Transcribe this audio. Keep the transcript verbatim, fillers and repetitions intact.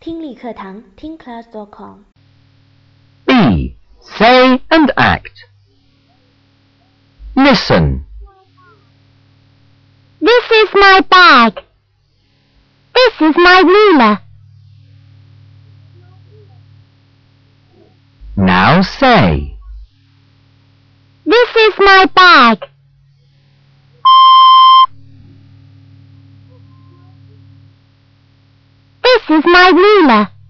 听力课堂听 class dot com。 B. Say and act. Listen. This is my bag. This is my ruler. Now say. This is my bag. This is my ruler.